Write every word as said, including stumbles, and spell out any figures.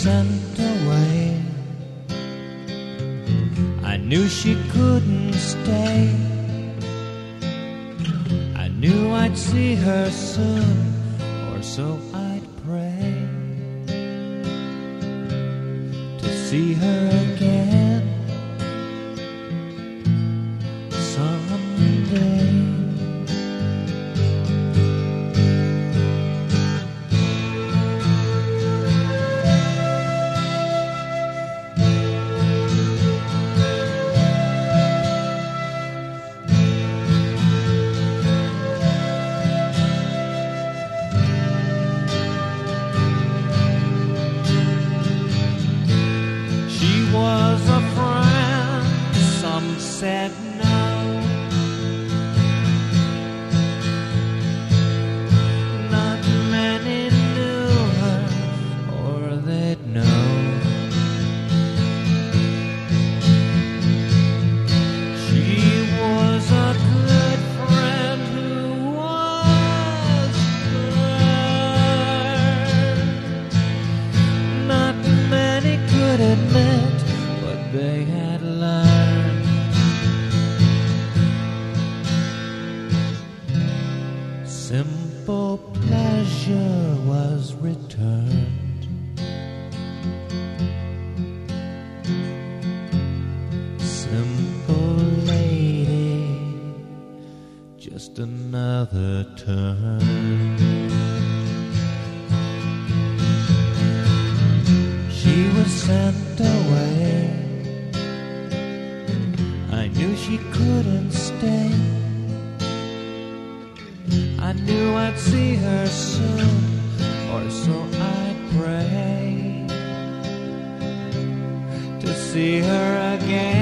sent away. I knew she couldn't stay. I knew I'd see her soon, or so I'd pray, to see her again someday. Was a friend, some said no. Not many knew her, or they'd know. She was a good friend who was good. Not many could admit they had learned. Simple pleasure was returned. Simple lady, just another turn. She was sent away. I knew she couldn't stay. I knew I'd see her soon, or so I'd pray, to see her again.